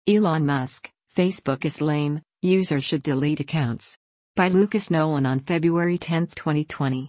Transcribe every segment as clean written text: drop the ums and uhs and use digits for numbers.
Elon Musk, Facebook is lame, users should delete accounts. By Lucas Nolan on February 10, 2020.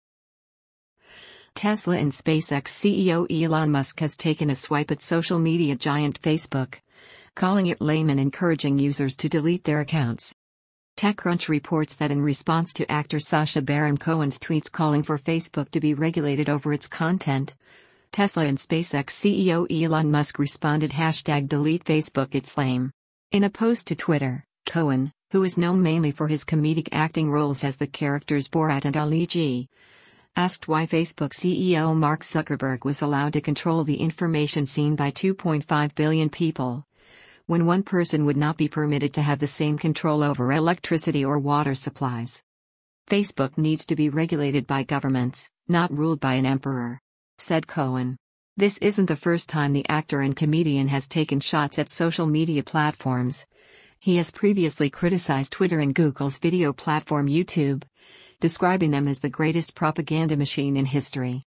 Tesla and SpaceX CEO Elon Musk has taken a swipe at social media giant Facebook, calling it lame and encouraging users to delete their accounts. TechCrunch reports that in response to actor Sacha Baron Cohen's tweets calling for Facebook to be regulated over its content, Tesla and SpaceX CEO Elon Musk responded #delete Facebook it's lame. In a post to Twitter, Cohen, who is known mainly for his comedic acting roles as the characters Borat and Ali G, asked why Facebook CEO Mark Zuckerberg was allowed to control the information seen by 2.5 billion people, when one person would not be permitted to have the same control over electricity or water supplies. Facebook needs to be regulated by governments, not ruled by an emperor, said Cohen. This isn't the first time the actor and comedian has taken shots at social media platforms. He has previously criticized Twitter and Google's video platform YouTube, describing them as the greatest propaganda machine in history.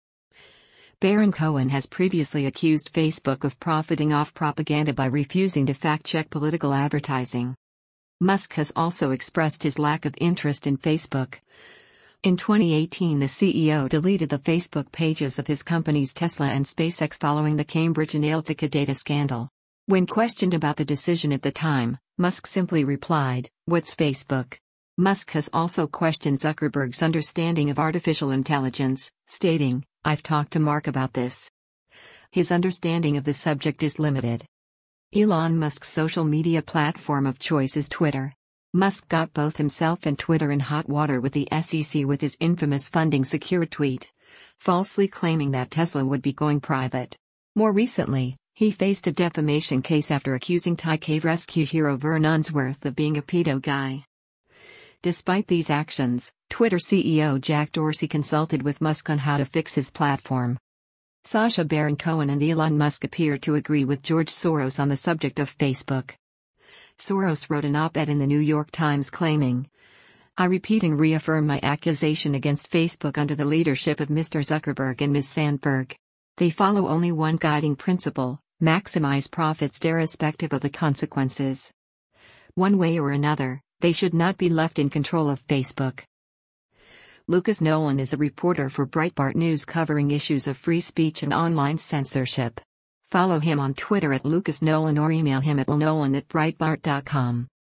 Baron Cohen has previously accused Facebook of profiting off propaganda by refusing to fact-check political advertising. Musk has also expressed his lack of interest in Facebook. In 2018, the CEO deleted the Facebook pages of his companies Tesla and SpaceX following the Cambridge Analytica data scandal. When questioned about the decision at the time, Musk simply replied, "What's Facebook?" Musk has also questioned Zuckerberg's understanding of artificial intelligence, stating, "I've talked to Mark about this. His understanding of the subject is limited." Elon Musk's social media platform of choice is Twitter. Musk got both himself and Twitter in hot water with the SEC with his infamous funding secure tweet, falsely claiming that Tesla would be going private. More recently, he faced a defamation case after accusing Thai cave rescue hero Vern Unsworth of being a pedo guy. Despite these actions, Twitter CEO Jack Dorsey consulted with Musk on how to fix his platform. Sacha Baron Cohen and Elon Musk appear to agree with George Soros on the subject of Facebook. Soros wrote an op-ed in the New York Times claiming, "I repeat and reaffirm my accusation against Facebook under the leadership of Mr. Zuckerberg and Ms. Sandberg. They follow only one guiding principle: maximize profits irrespective of the consequences. One way or another, they should not be left in control of Facebook." Lucas Nolan is a reporter for Breitbart News covering issues of free speech and online censorship. Follow him on Twitter @LucasNolan or email him at lnolan@breitbart.com.